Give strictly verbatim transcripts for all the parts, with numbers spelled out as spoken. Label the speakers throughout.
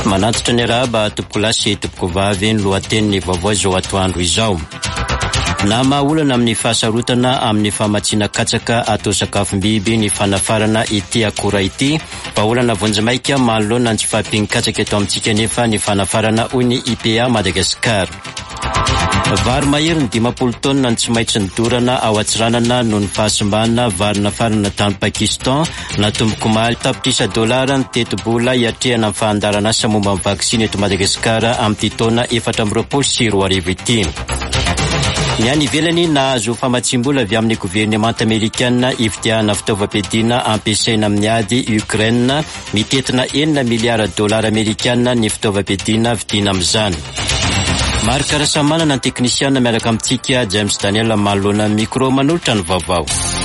Speaker 1: manatitra ny arahaba tompoko lasy tompoko vavy ny lohateniny vaovao izao atoandro izao. Na mahaolana amin'ny fahasarotana amin'ny famatsiana katsaka atao sakafom-biby ny fanafarana ity akora ity. Vahaolana vonjamaika manoloana ny tsy fahampian-katsaka eto amintsika nefa ny fanafarana hoy ny I P A Madagasikara. Vary mahery ny dimampolo taonina ny tsy maintsy nidorana ao Atsiranana noho ny fahasimbana vary nafarana tany Pakistan natomboka omaly tapitrisa dolara ny teti-bola hiatrehana amin'ny fahandarana asa momba amin'ny vaksiny eto Madagasikara amin'ity taona efatra amby roapolo sy roa arivo ity. Ny any ivelany nahazo famatsim-bola avy amin'ny gouvernemanta Amerikanina ividiahana fitaovam-piadiana ampiasaina amin'ny ady Ukraine mitetina enina miliara dolara Amerikanina ny fitaovam-piadiana vidiana amin'izany. Maro karasamanana ny teknisiana miaraka amintsika James Daniel manoloana micro manolotra ny vaovao.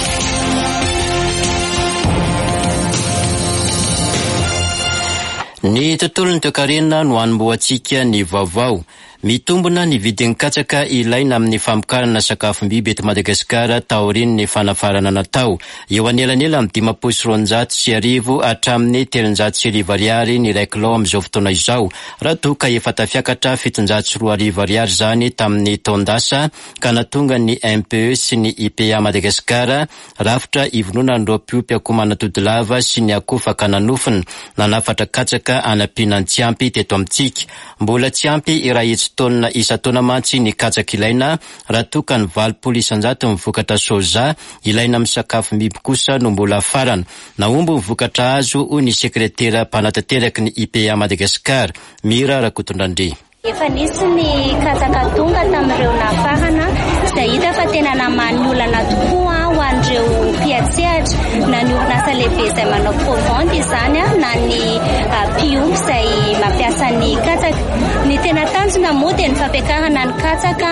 Speaker 1: Ny tontolon'ny toe-karena no hanomboantsika ny vaovao. Mitombona ny vidin'ny katsaka ilaina amin'ny famokarana sakafom-biby eto Madagasikara taorian'ny fanafarana natao. Eo anelanela amin'ny dimampolo sy roanjato sy arivo hatramin'ny telonjato sy arivo ariary ny iray kilao amin'izao fotoana izao. Raha toa ka efa tafiakatra fitonjato sy roa arivo ariary zany tamin'ny taondasa ka natonga ny M P E sy ny I P A Madagasikara rafitra ivonona ny roapio mpiakomana todilava sy ny akofaka nanofiny nanafatra katsaka anampiana ny tsiampy teto amintsika. Mbola tsiampy irahitsy taonina isa taona mantsy ny katsaka ilaina raha toa ka ny valopolo isanjato ny vokatra soja ilaina amin'ny sakafom-biby kosa no mbola afarana. Naomby ny vokatra azo hoy ny sekretera mpanatanteraka ny I P A Madagasikara Mira Rakotondrandry.
Speaker 2: Efa nisy ny katsaka tonga tamin'ireo nafarana izay hita fa tena namany olana tokoa ho an'ireo mpiatsehatra na ny orinasa lehibe izay manao provanty izany na ny mpiomby izay mampiasa ny katsaka. Ny tena tanjona moa dia ny fampiakarana ny katsaka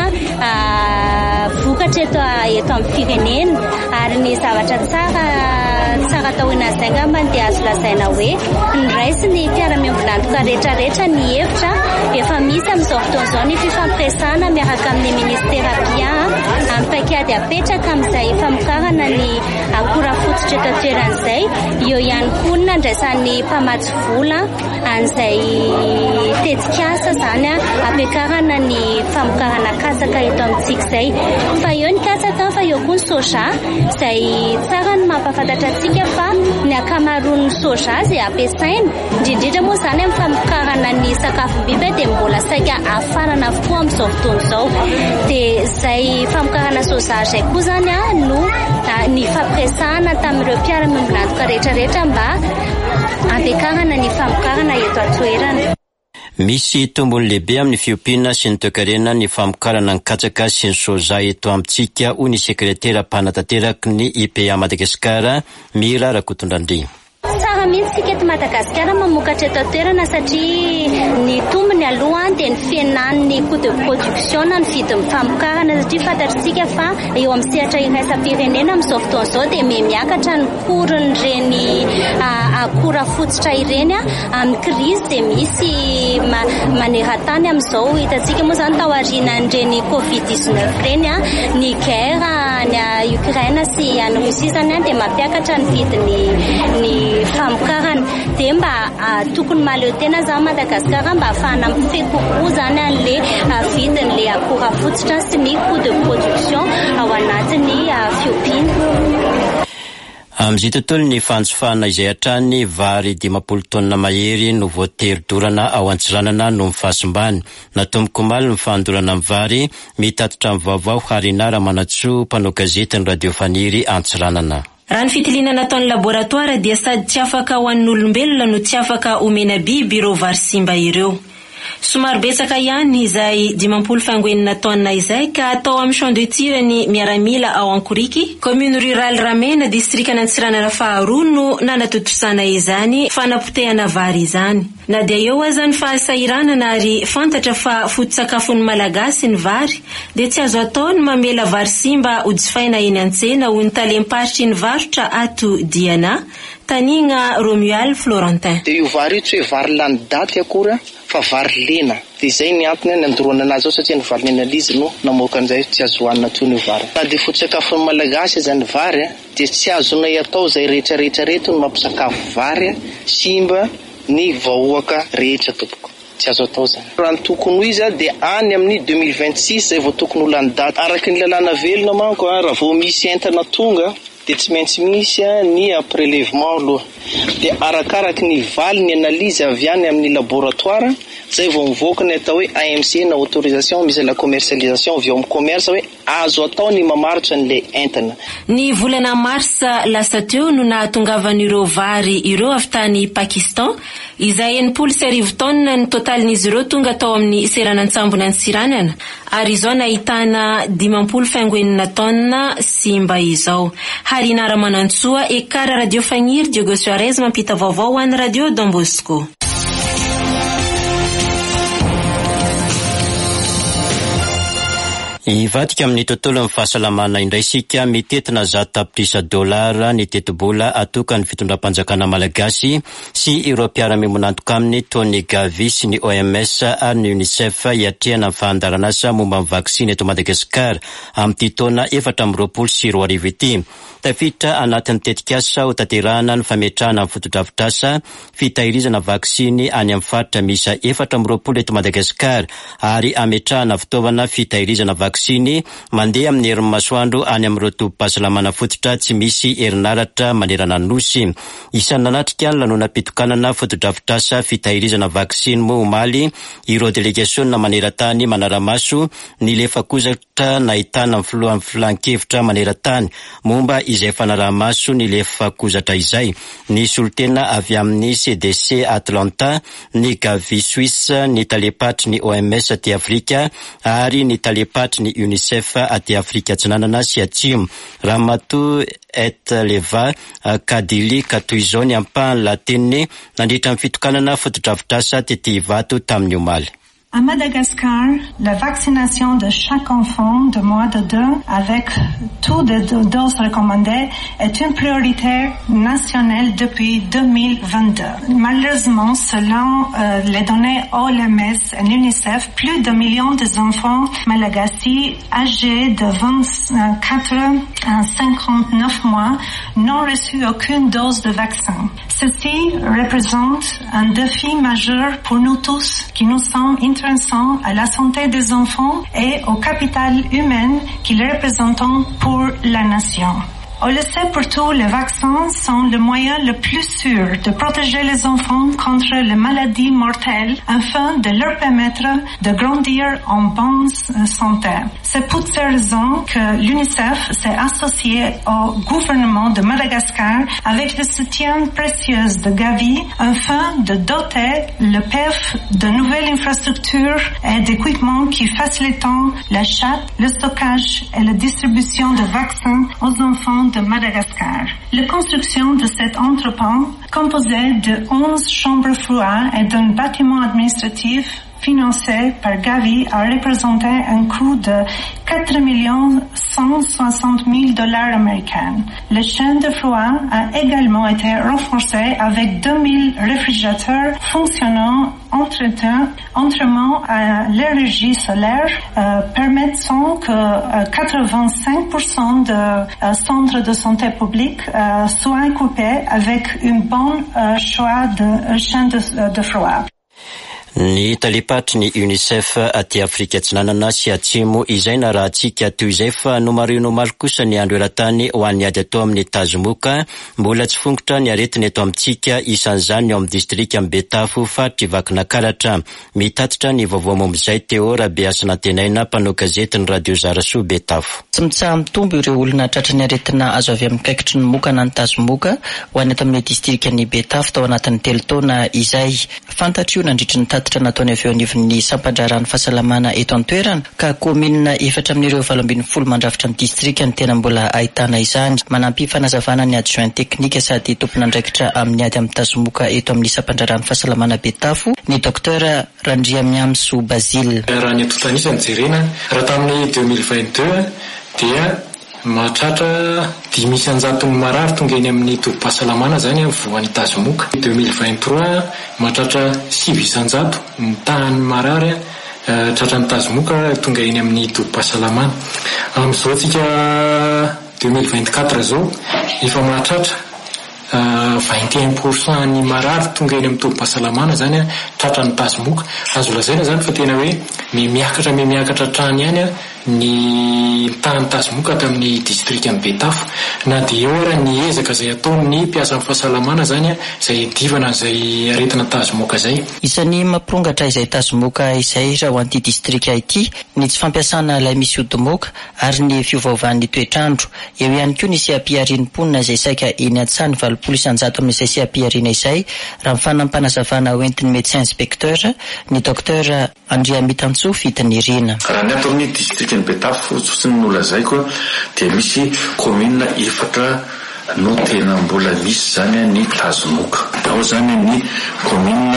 Speaker 2: vokatra eto eto amin'ny firenena ary ny zavatra tsara tsara tahoina izay ngamba dia azo lazaina hoe ny raisy ny mpiara-miombonantoka rehetrarehetra ny hevitra efa misy amin'izao fotoan'izao ny fifampiresahana miaraka amin'ny ministera bia amin'ny paikady apetraka amin'izay famokarana ny akora fototra eto an-toeran'izay. Eo ihany koa ny nandraisan'ny mpamatsy vola an'izay tetikasa zany ampiakarana ny famokarana katsaka eto amintsika izay. Fa eo ny katsaka fa eo koa ny soja izay tsara ny mampafantatra antsika fa ny akamaroan'ny soja izay ampiasaina indrindrindra moa zany amin'ny famokarana ny sakafom-biby dia mbola saika afarana avokoa amin'izao fotoan'izao. Dia izay famokarana soja izay koa zany no ny fampiresahana tamin'ireo mpiara-miombonantoka rehetrarehetra mba ampiakarana ny famokarana eto an-toerana.
Speaker 1: Misy tombony lehibe amin'ny fiompiana sy ny toe-karena ny famokarana ny katsaka sy ny soja eto amintsika hoy ny sekretera mpanatanteraka ny I P A Madagasikara Mira Rakotondrandry.
Speaker 2: Tsara mihitsy sika eto Madagasikara mamokatra eto an-toerana satria ny tombony aloha dia ny fienan'ny coût de production na ny vidin'ny famokarana satria fantatritsika fa eo amin'ny sehatra iraisam-pirenena amin'izao fotoan'izao dia miakatra ny koron'ireny akora fototra ireny amin'ny krizy dia misy maneran-tany amin'izao hitantsika moa zany taorianan'ireny covid dix-neuf ireny ny guerre ny Ukraine sy any Russie zany dia mampiakatra ny vidin'ny ny famokarana dia mba tokony maleo tena zany Madagasikara mba ahafahana mifehy kokoa zany an'le vidin'le akora fototra sy ny coût de production ao anatin'ny fiompiana.
Speaker 1: Amin'izay tontolo ny fanjofana izay hatrany vary dimampolo taonina mahery no voatery-dorana ao Antsiranana no mifahasimbany. Natomboka omaly ny fandorana amin'ny vary mitatotra amin'ny vaovao Harinara Manatsoa mpanao gazety ny radio Faniry Antsiranana.
Speaker 3: Raha ny fitiliana nataon'ny laboratoire dia sady tsy afaka ho an'olombelona no tsy afaka omena biby ireo vary simba ireo. Somary betsaka ihany izay dimampolo faingoenina taona izay ka atao amin'ny champ de tir ny miaramila ao Ankoriki, commune rurale Ramena, distrikana Antsiranana faharoa no nanatotosana izany fanapotehana vary izany. Na dia eo aza ny fahasairanana ary fantatra fa foto-tsakafon'ny malagasy ny vary, dia tsy azo atao ny mamela vary simba hojifaina eny an-tsena ho ny talem-paritry ny varotra ato Diana, tanina Romuald Florentin.
Speaker 4: Dia io vary io tsy hoe vary lany daty akora fa vary lena. Dia izay ny antony ny andorona anazy ao satria ny vary lena lizy no namoaka an'izay tsy azo hohanina toy ny vary. Na dia foto-tsakafon'ny malagasy izany vary dia tsy azonay atao izay rehetra rehetra rehetra no mampisakafo vary simba ny vahoaka rehetra tompoko. tsy azo atao zany. Raha ny tokony ho izy dia any amin'ny deux mille vingt-six zay vao tokony ho lany daty. Araky ny lalàna velona manko raha vao misy entana tonga dia tsy maintsy misy ny prélèvement aloha. Dia arakaraky ny valy ny analyse avy any amin'ny laboratoire zay vao mivoaka ny atao hoe A M C na autorisation mise à la commercialisation avy ao amin'ny commerce hoe azo atao ny mamaritra an'ilay entana.
Speaker 3: Ny volana marsa lasa teo no nahatongavan'ireo vary ireo avy tany Pakistan izay enimpolo sy arivo taona ny totalin'izy ireo tonga tao amin'ny seranantsambona ny Siranana ary izao nahitana dimampolo faingoenina taona simba izao. Harina Ramanantsoa, ekara radio Fagniry, Diogo Soares mampita vaovao an'ny radio Don Bosco.
Speaker 1: Ivadika amin'ny tontolo amin'ny fahasalamana indray isika mitetina zato tapitrisa dolara ny teti-bola atokany fitondram-panjakana malagasy sy ireo mpiara-mimonantoka aminy Tony Gavi sy ny O M S ary ny UNICEF hiatrehana amin'ny fahandaran'asa momba amin'ny vaksiny eto Madagasikara amin'ny taona efatra amby roapolo sy roa arivo ity. Tafiditra anatin'ny tetikasa ho tanterahana ny fametrahana amin'ny fotodrafitrasa fitahirizana vaksiny any amin'ny faritra misa efatra amby roapolo eto Madagasikara ary ametrahana fitaovana fitahirizana vaksiny mandeha amin'ny herin'ny masoandro any amin'ny rotom-pahasalamana fototra tsy misy herinaratra manerana ny nosy. Isan'ny nanatrika ny lanonam-pitokanana fotodrafitrasa fitahirizana vaksiny moa omaly ireo délégationna maneran-tany manara-maso ny lefakozatra nahitana amin'ny filohan'ny filan-kevitra maneran-tany momba izay fanaraha-maso ny lefakozatra izay. Ny solotena avy amin'ny C D C Atlanta, ny Gavi Suisse, ny talepatry ny O M S aty Afrika ary ny talepatry ny UNICEF aty Afrika Atsinanana sy Atsimo. Ramatoa et leva kadili ka toy izao ny ampahany lateniny nandritra amin'ny fitokanana fotodrafitrasa tety Ivato tamin'ny omaly.
Speaker 5: À Madagascar, la vaccination de chaque enfant de moins de deux avec toutes les doses recommandées est une priorité nationale depuis deux mille vingt-deux. Malheureusement, selon euh, les données O M S et l'UNICEF, plus d'un million d'enfants malagasy âgés de vingt-quatre à cinquante-neuf mois n'ont reçu aucune dose de vaccin. Ceci représente un défi majeur pour nous tous qui nous sommes intéressés à la santé des enfants et au capital humain qu'ils représentent pour la nation. On le sait pour tous, les vaccins sont le moyen le plus sûr de protéger les enfants contre les maladies mortelles afin de leur permettre de grandir en bonne santé. C'est pour ces raisons que l'UNICEF s'est associé au gouvernement de Madagascar avec le soutien précieux de Gavi afin de doter le P E F de nouvelles infrastructures et d'équipements qui facilitent l'achat, le stockage et la distribution de vaccins aux enfants de Madagascar. La construction de cet entrepôt, composé de onze chambres froides et d'un bâtiment administratif financé par Gavi, a représenté un coût de quatre millions cent soixante mille dollars américains. La chaîne de froid a également été renforcée avec deux mille réfrigérateurs fonctionnant entretemps, entièrement à l'énergie solaire, euh, permettant que euh, quatre-vingt-cinq pour cent de euh, centres de santé publique euh, soient équipés avec une bonne euh, choix de euh, chaîne de, de froid.
Speaker 1: Ny talepatry ny UNICEF aty Afrika Atsinanana sy Atsimo izay na raha tsika toy izay fa nomarino maro kosa ny andro eran-tany ho an'ny ady atao amin'ny Tazomoka mbola tsy fongotra ny aretiny eto amintsika isan'izany eo amin'ny distrika amin'ny Betafo faritry Vakinankaratra. Mitatitra ny vaovao mom'izay Teo Rabeasina Tenaina mpanao gazety ny Radio Zarasoa Betafo.
Speaker 6: Tsy mitsaha mitombo ireo olona tratran'ny aretina azo avy amin'ny kaikitry ny Mokana ny Tazomoka ho any eto amin'ny distrika ny Betafo tao anatin'ny telo taona izay. Fantatro nandritra ny tatitra nataony avy eo anivon'ny sampandrarany fahasalamana eto an-toerana ka kominina efatra amin'ireo valo ambin'ny folo mandrafitra ny distrika ny tena mbola ahitana izany. Manampy fanazavana ny adjoint teknika sady tompon'andraikitra amin'ny ady amin'ny Tazomoka eto amin'ny sampandrarany fahasalamana Betafo ny Docteur Randria Miamso Basile.
Speaker 7: Raha ny atotanisa ny jerena raha tamin'ny deux mille vingt-deux dia mahatratra dimy isanjato ny marary tonga eny amin'ny tobim-pahasalamana zany voan'ny Tazomoka. deux mille vingt-trois mahatratra sivy isanjato ny tahany marary tratran'ny Tazomoka tonga eny amin'ny tobim-pahasalamana. Amin'izao tsika deux mille vingt-quatre zao efa mahatratra vingt et un pourcent ny marary tonga eny amin'ny tobim-pahasalamana zany a tratra ny tazomoka. Azo lazaina zany fa tena hoe mimiakatra mimiakatra trany ihany a ny tany tazomoka tamin'ny distrikany Betafo, na dia eo ara ny ezaka izay ataony mpiasa amin'ny fahasalamana zany a izay divana izay aretina tazomoka zay.
Speaker 6: Isan'ny mampirongatra izay tazomoka izay raha ho an'ity distrika ity ny tsy fampiasana ilay misy odimoka ary ny fiovaovan'ny toetrandro. Eo ihany koa ny sehampiarinim-ponina izay saika eny Antsany valopolo isanjato amin'izay sehampiariana izay raha mifanampanazavana hoentin'ny médecin inspecteur ny docteur Andria Mitantso Fitinirina.
Speaker 8: Raha ny ato amin'ny distrikany Betafo fotsiny nolazaiko dia misy commune efatra no tena mbola misy zany ny tazomoka. Ao zany ny commune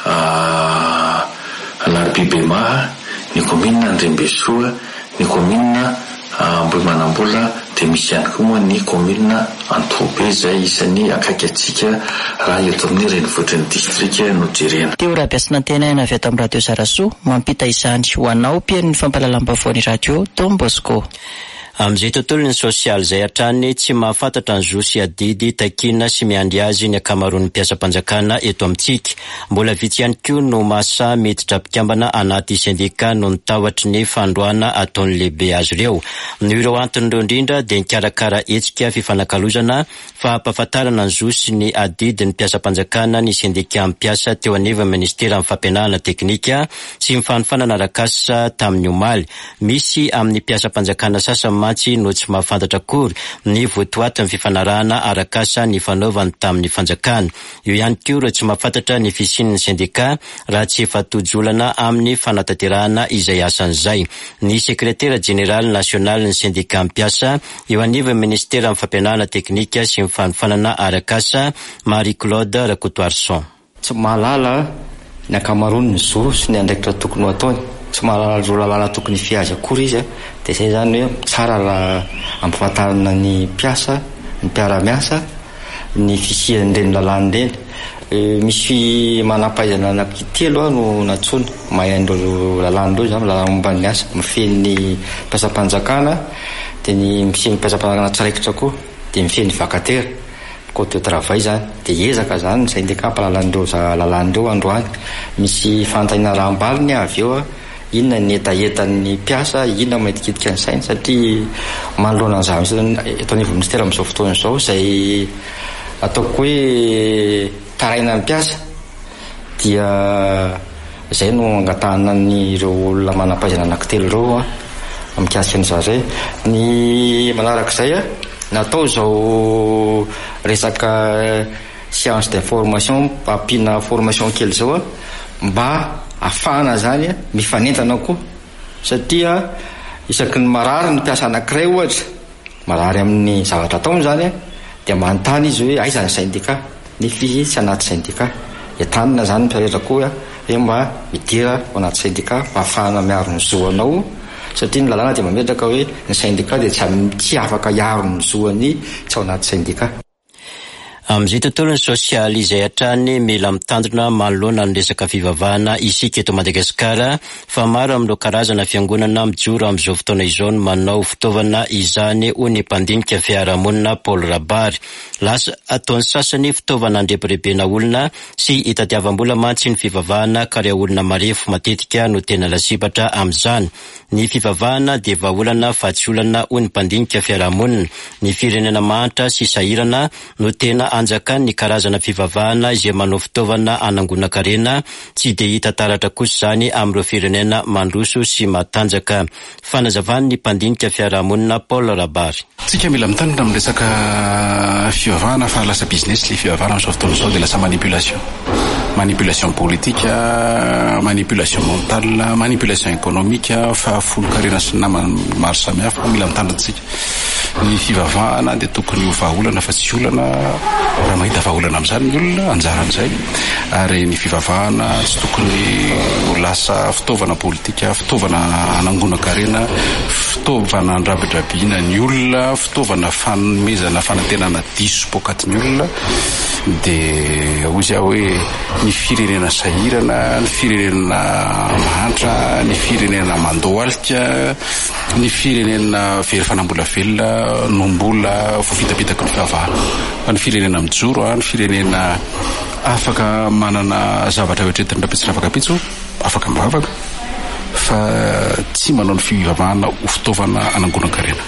Speaker 8: Larbibemaha, ny commune Andrembesoa, ny commune Ambohimanambola, dia misy ihany koa moa ny commune Antobe izay isan'ny akaiky atsika raha eto amin'ny renivohitr'ny distrika no jerena.
Speaker 6: Teo raha mpiasina tenaina avy ato amin'ny radio Zarasoa mampita izany ho anao mpiain'ny fampahalalam-baovao ny radio Dom Bosco.
Speaker 1: Amin'izay tontolo ny sosialy izay hatrany tsy mahafantatra ny zosy adidy takina sy miandry azy ny akamaroan'ny mpiasam-panjakana eto amintsika. Mbola vitsy ihany koa no masa miditra mpikambana anaty sendika no nitahotra ny fandroana ataony lehibe azy ireo. Ny ireo anton'ireo indrindra dia nikarakara hetsika fifanakalozana fa ampahafantarana ny zosy ny adidy ny mpiasam-panjakana ny sendika mpiasa teo anivon'ny ministera amin'ny fampianarana teknika sy mifanofanana arakasa tamin'ny omaly. Misy amin'ny mpiasam-panjakana sasany matsy no tsy mahafantatra akory ny votoatin'ny fifanarahana arakasa ny fanaovany tamin'ny fanjakana. Io ihany koa ireo tsy mahafantatra ny fisian'ny sendika raha tsy efa tojolana amin'ny fanatanterahana izay asan'izay. Ny sekretera jeneraly nasionaly ny sendika mpiasa eo anivon'ny ministera amin'ny fampianarana teknika sy mifanofanana arakasa Marie Claude Rakotoarson.
Speaker 9: Tsy mahalala ny akamaroan'ny zo sy ny andraikitra tokony ataony. Tsy mahalala ro lalàna tokony fiazy akory izy a. Dia izay zany hoe tsara raha ampahafantarana ny mpiasa, ny mpiara-miasa, ny fisian'ireny lalàn'ireny. Misy manam-pahaizana anankitelo no natsony mahay an'ireo lalàn'ireo zany lalàna momba ny asa. Mifehy mpiasam-panjakana, dia ny mifehy mpiasam-panjakana tsiraikitra koa, dia mifehy ny vakatera. Côte de travail zany dia ezaka zany ny sendika ampahalalan'ireo lalàn'ireo androany. Misy fanontaniana raha-mbaliny avy eo a inona ny etaetan'ny mpiasa, inona mahitikitika ny sainy satria manoloana an'izany eto anivon'ny ministera amin'izao fotoana izao izay ataoko hoe taraina ny mpiasa dia izay no angatahana ny ireo olona manam-pahaizana anankitelo ireo a mikasika an'izay. Ny manarak'izay a natao izao resaka science d'information ampiana formation kely izao a mba afahana zany mifanentana koa satria isaky ny marary ny mpiasa anankiray ohatra marary amin'ny zavatra ataony zany dia manontany izy hoe aiza ny sendika ny fizy tsy anaty sendika entanina zany mpiarera koa hoe mba midira ao anaty sendika mba afahana miaro ny zoanao satria ny lalàna dia mametraka hoe ny sendika dia tsy afaka hiaro ny zoany tsy ao anaty sendika.
Speaker 1: Amin'izay tontolony sosialy izay hatrany mila mitandrina manoloana ny resaka fivavahana isika eto Madagasikara fa maro amin'ireo karazana fiangonana mijoro amin'izao fotoana izao no manao fitaovana izany ho ny mpandinika fiarahamonina Paul Rabary. Lasa ataony sasany fitaovana andrebirebena olona sy itadiavam-bola mantsy ny fivavahana ka ireo olona marefo matetika no tena lasipatra amin'izany. Ny fivavahana dia vahaolana fa tsy olana ho ny mpandinika fiarahamonina. Ny firenena mantra sy sahirana no tena anjakany ny karazana fivavahana izay manao fitaovana anangonan-karena tsy dia hita taratra kosa zany amin'ireo firenena mandroso sy matanjaka. Fanazavany ny mpandinika fiarahamonina Paul Rabary.
Speaker 10: Tsika mila mitandrina amin'ny resaka fivavahana fa lasa business le fivavahana amin'izao fotoana izao dia lasa manipulation. Manipulation politique, manipulation mentale, manipulation économique, fa folo karena sy namana maro samihafa mila mitandritsika. Ny fivavahana dia tokony ho vahaolana fa tsy olana raha mahita vahaolana amin'izany ny olona anjaran'izay. Ary ny fivavahana tsy tokony ho lasa fitaovana politika, fitaovana anangonan-karena, fitaovana andrabidrabiana ny olona, fitaovana fanomezana fanantenana diso pokatin'ny olona. dia ozy aho hoe ny firenena sahirana, ny firenena mahantra, ny firenena mandohalika, ny firenena very fanambola velona no mbola voafitapitaka ny fiavahana, fa ny firenena mijoro a, ny firenena afaka manana zavatra ohatretin'ny rapitsy rafakapitso afaka mivavaka fa tsy manao ny fivavahana ho fitaovana anangonan-karena.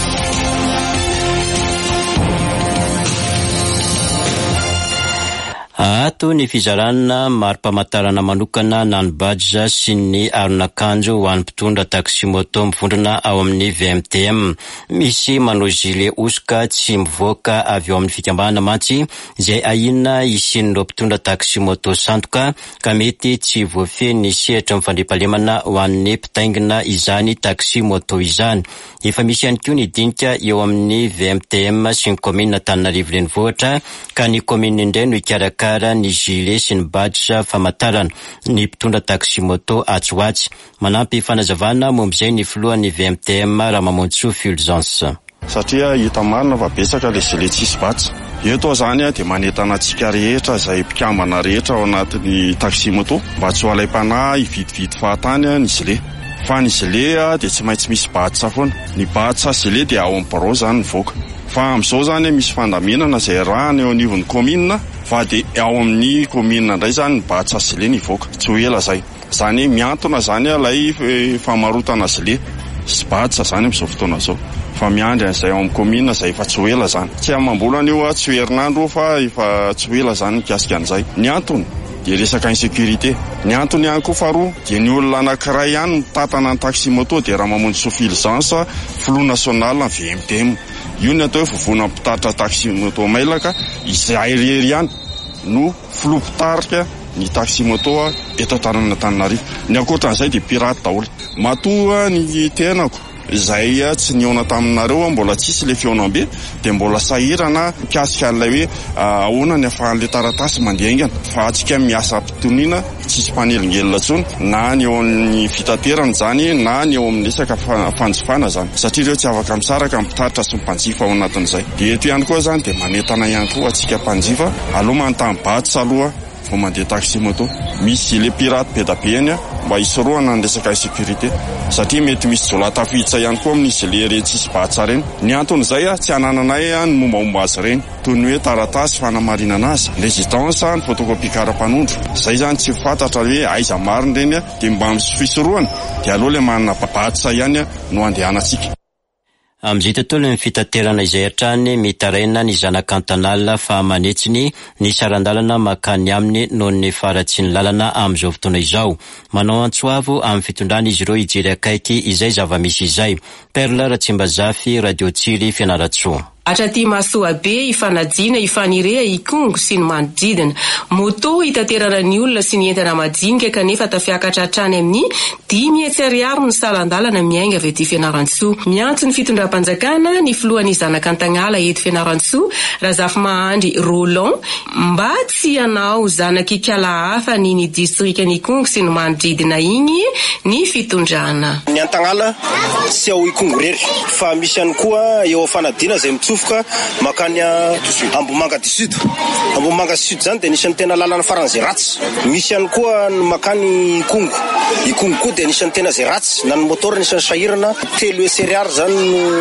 Speaker 1: Ato ny fizarana mari-pamantarana manokana na ny badge sy ny aron'akanjo ho an'ny mpitondra taxi moto mivondrona ao amin'ny V M T M. Misy manao gilet osoka tsy mivoaka avy ao amin'ny fikambanana mantsy izay ahina isin'ireo mpitondra taxi moto sandoka ka mety tsy voafehy ny sehatra mifandriampahalemana ho an'ny mpitaingina izany taxi moto izany. Efa misy ihany koa ny dinika eo amin'ny V M T M sy ny komina Antananarivo renivohitra ka ny komina indray no ikarakara ny gilet sy ny badge famantarana ny mpitondra taxi moto Atsoatsy. Manampy fanazavana momb'izay ny filohan'ny V M T M Ramamontsy Fulgence.
Speaker 11: Satria hita marina fa betsaka le gilet tsisy badge. Eto zany dia manentana antsika rehetra izay mpikambana rehetra ao anatin'ny taxi moto mba tsy ho alaim-panahy hividividy fahatany ny gilet. Fa ny gilet dia tsy maintsy misy badge foana. Ny badge gilet dia ao amin'ny barao zany mivoaka. Fa amin'izao zany misy fandaminana izay rahana eo anivon'ny komina fa dia ao amin'ny komina indray zany ny badge gilet nivoaka. Tsy ho ela zay. Zany miantona zany ilay famarotana gilet sy badge zany amin'izao fotoana izao. Fa miandry an'izay ao amin'ny komina izay efa tsy ho ela zany. Tsy amam-bola an'io tsy ho herinandro fa efa tsy ho ela zany mikasika an'izay. Ny antony dia resaka insécurité. Ny antony ihany koa faharoa dia ny olona anankiray ihany mitantana ny taxi moto dia Ramamontsy Fulgence filoha nasional V M T M. Io ny atao hoe vovona mpitaritra taxi moto mailaka izay rery ihany no filoha mpitarika ny taxi moto eto Antananarivo. Ny ankoatran'izay dia pirate daholo. Matoa ny tenako izay tsy niona taminareo mbola tsisy le feonambe dia mbola sahirana mikasika an'ilay hoe ahoana ny ahafahan'le taratasy mandeha aingana fa atsika miasa mpitoniana tsisy mpanelingelina intsony na ny eo amin'ny fitaterana zany na ny eo amin'ny resaka fanjifana zany satria ireo tsy afaka misaraka mitaritra sy mpanjifa ao anatin'izay. Dia eto ihany koa zany dia manentana ihany koa atsika mpanjifa aloha manontany badge aloha vao mandeha taxi moto. Misy le pirate be da be any mba hisorohana ny resaka sécurité satria mety misy jolatafiditra ihany koa amin'ny gilet reny tsisy badge reny. Ny antony izay tsy anananay ny mombamomba azy reny toy ny hoe taratasy fanamarinana azy, résidence, ny photocopie kara-panondro. Izay zany tsy fantatra hoe aiza marina reny dia mba misy fisorohana dia aloha le manana badge ihany no andehanantsika.
Speaker 1: Amin'izay tontolo ny fitaterana izay hatrany mitaraina ny zanakantanala fa manetsiny ny sarandalana makany aminy noho ny faratsy ny lalana amin'izao fotoana izao. Manao antsoavo amin'ny fitondrana izy ireo hijery akaiky izay zava-misy izay. Perla Ratsimbazafy, Radio Tsily, Fianaratsoa.
Speaker 12: Atraty Masoa be ifanajina ifanirea ikongo sy ny manodidina. Moto hitaterana ny olona sy ny entana majinika kanefa tafiakatra hatrany amin'ny dimy hetsy ariary ny salandalana miainga avy ety Fianarantsoa. Miantso ny fitondram-panjakana ny filohan'ny zanak'Antagnala eto Fianarantsoa, Razafy Mahandry Roland, mba tsy hanao zanak'ikala hafa ny ny distrikany Ikongo sy ny manodidina igny ny fitondrana.
Speaker 13: Ny Antagnala tsy ao Ikongo rery fa misy ihany koa eo fanadina izay mitsofoka makany Ambomanga du Sud. Ambomanga Sud zany dia nisan'ny tena lalana faran'izay ratsy. Misy ihany koa makany Ikongo. Ikongo koa dia nisan'ny tena izay ratsy. Na ny motora nisan'ny sahirana telo hetsy ariary zany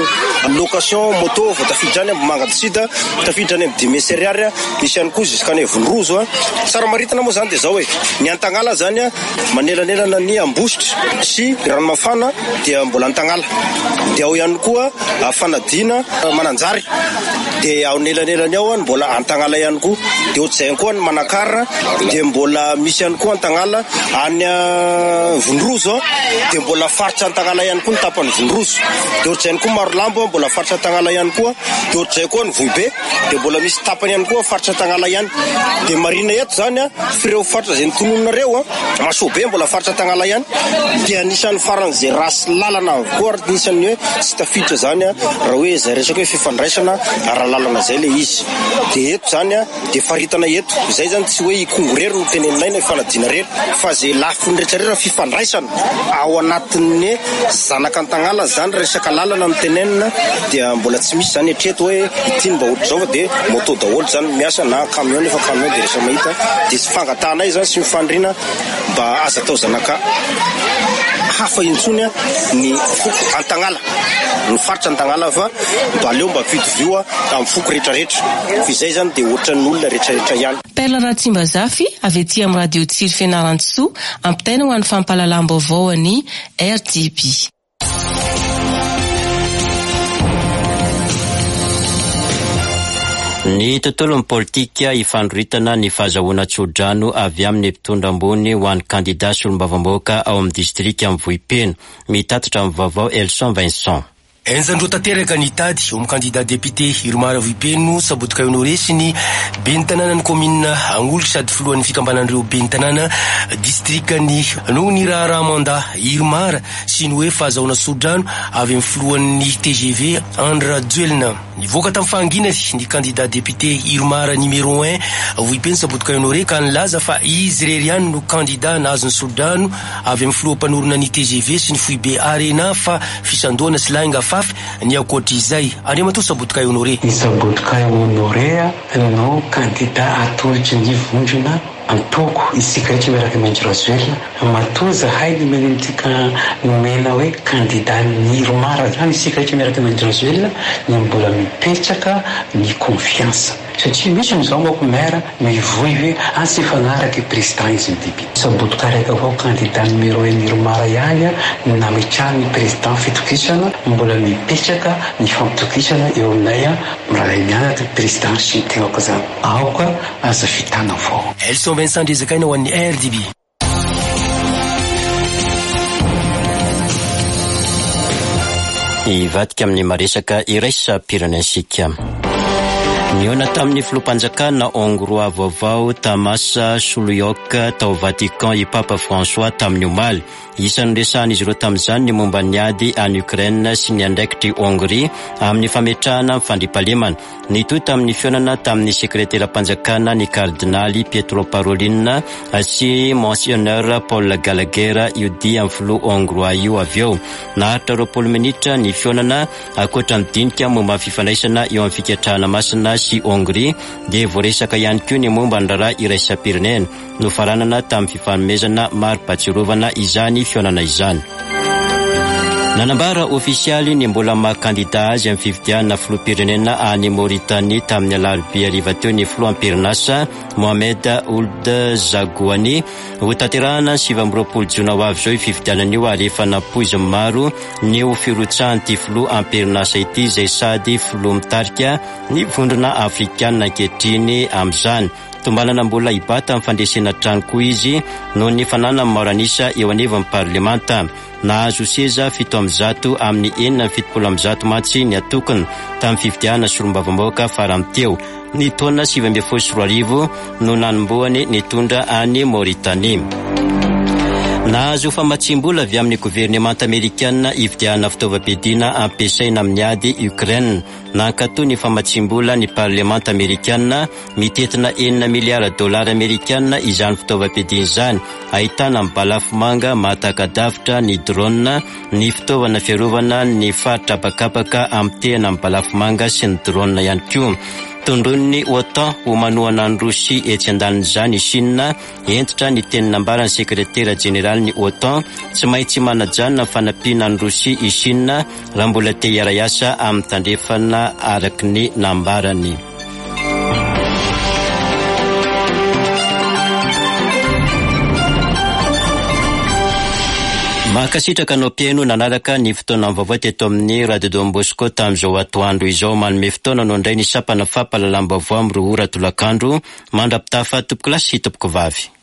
Speaker 13: no location moto vao tafiditra any Ambomanga du Sud, tafiditra any amin'ny dimy hetsy ariary. Misy ihany koa jusqu'any Vonrozo. Tsara maritana moa zany dia zao hoe ny Antagnala zany manelanelana ny Ambositra sy Ranomafana dia mbola Antagnala. Dia ao ihany koa fanadina Mananjary dia ao nelanelany ao mbola Antagnala ihany koa. Dia ohatr'izay koa ny Manakara dia mbola misy ihany koa Antagnala any Vonrozo dia mbola faritra Antagnala ihany koa ny tapany Vonrozo. Dia ohatr'izay koa Marolambo mbola faritra Antagnala ihany koa. Dia ohatr'izay koa ny Vohibe dia mbola misy tapany ihany koa faritra Antagnala ihany. Dia marina eto zany fireo faritra izay nitonononareo Masoabe mbola faritra Antagnala ihany. Dia anisan'ny faran'izay rasy lalana koa anisan'ny hoe tsy tafiditra zany raha hoe izay resaka hoe fifandraisana fifandraisana ara-lalana zay le izy. De eto zany a de faritana eto izay zany tsy hoe ikongorery no teneninay na ifanadiana rery fa zay lafiny rehetrarehetra fifandraisana ao anatin'ny zanaka an-tagnala zany resaka lalana mitenenina dia mbola tsy misy zany etreto hoe itiny mba ohatry zao fa de moto daholo zany miasa na camion nefa camion de rehetra mahita de sy fangatanay zany sy mifandrina mba aza tao zanaka hafa intsony ny foko an-tagnala ny faritra an-tagnala fa mba aleo mba vitovioa amin'ny foko rehetrarehetra fa izay zany de ohatran'ny olona rehetrarehetra ihany.
Speaker 12: Perla Ratsimbazafy avy ety amin'ny radio Tsiro Fianarantsoa ampitaina ho an'ny fampahalalam-baovao any R D B.
Speaker 1: Ny tontolon'ny politika ifandroitana ny fahazahoana tsodrano avy amin'ny mpitondra ambony ho an'ny kandida solombavam-bahoaka ao amin'ny distrika amin'ny Vohipeno. Mitatitra amin'ny vaovao Elson Vincent.
Speaker 14: Enzandro tanteraka ny tady eo amin'ny candidat député Irmara Vohipeno Sabotoka Honoré sy ny ben'ny tanàna ny komina Angolo sady filohan'ny fikambanan'ireo ben'ny tanàna distrikany noho ny raharaha manda Irmara sy ny hoe fahazahoana sodrano avy amin'ny filohan'ny T G V Andra Duelna. Nivoaka tamin'ny fahanginany ny candidat député Irmara numéro un Vohipeno Sabotoka Honoré ka nilaza fa izy rery ihany no candidat nahazo ny sodrano avy amin'ny filoham-panorona ny T G V sy ny Foibe Arena fa fisandohana sy lahinga fafy ny akoatra izay. Andriamatoa Sabotoka Honoré.
Speaker 15: Ny Sabotoka Honoré no candidat atolotry ny vondrona antoko isika rehetra miaraka maintso razoelina matoa zahay ny menentsika nomena hoe candidat ny Irmara zany isika rehetra miaraka maintso razoelina ny mbola mipetraka ny confiance satria misy n'izao mako maire mivoy hoe asy fanaraka président izy midiby Sabotoka raiky avao candidat numéro un Irmara ihany nametrahany ny président fitokisana mbola mipetraka ny fampitokisana eo aminay miraha mianatra président sy tegnako zany aoka aza fitana avao.
Speaker 14: Elson Vincent Ndezakaina ho an'ny R D B.
Speaker 1: Ivadika amin'ny maresaka iraisam-pirenensika. Niona tamin'ny filoham-panjakana Hongroa vaovao Tamasa Soloyoka tao Vatican i Papa François tamin'ny omaly. Isan'ny resahan'izy ireo tamin'izany ny momba ny ady any Ukraine sy ny andraikitry Hongrie amin'ny fametrahana fandriampahalemana. Nitoy tamin'ny fionana tamin'ny sekretera-panjakana ny kardinaly Pietro Parolin sy Monseigneur Paul Gallagher io dia amin'ny filoha Hongroa io avy eo. Naharitra roapolo minitra ny fionana akoatra ny dinika momba fifandraisana eo amin'ny fikatrahana masina sy Hongrie dia voaresaka ihany koa ny momba ny raharaha iraisam-pirenena nofaranana tamin'ny fifanomezana mari-pahatsiarovana izany fionana izany. Nanambara ofisialy ny mbola maha-kandida azy amin'ny fifidianana filoham-pirenena any Mauritanie tamin'ny alarobia hariva teo ny filoham-pirenasa Mohamed Ould Zaghouani ho tanterahana sivy amby roapolo jona ho avy zao fifidianana io ary efa napoiziny maro ny ho firotsahan'ity filoham-pirenasa ity izay sady filoha mitarika ny vondrona afrikanina ankehitriny amin'izany. Tombalana mbola ibata amin'ny fandresena trano koa izy noho ny fanana amin'ny maranisa eo anivon'ny parlemanta. Nahazo seza fito amby zato amin'ny enina ny fitopolo amby zato matsy ny atokony tamin'ny fifidianana solombavam-bahoaka farany teo. Ny taona sivy amby folo sy roa arivo no nanombohany nitondra any Mauritanie. Nahazo famatsim-bola avy amin'ny gouvernemanta amerikanina ifidianana fitaovam-piadiana ampiasaina amin'ny ady Ukraine. Nankatoa ny famatsim-bola ny parlemanta amerikanina mitetina enina miliara dolara amerikanina izany fitaovam-piadiana izany. Ahitana amin'ny balafomanga mahatakadavitra ny drone, ny fitaovana fiarovana ny faritra abakabaka amin'ny tehana amin'ny balafomanga sy ny drone ihany koa. Tondron'ny OTAN ho manohana ny Rosia etsy andanin'izany i Chine entitra ny teny nambarany sekretera jeneraly ny OTAN tsy maintsy manajanona fanampiana ny Rosia i Chine raha mbola te hiara-iasa amin'ny tandrefana araky ny nambarany. Mahakasitraka anao mpiaino nanaraka ny fotoana vaovao teto amin'ny Radio Don Bosco tamin'izao atoandro izao manome fotoana no indray ny sapana fampahalalam-baovao amin'ny roa ora tolakandro mandrapitafa tompoko lasy sy tompoko vavy.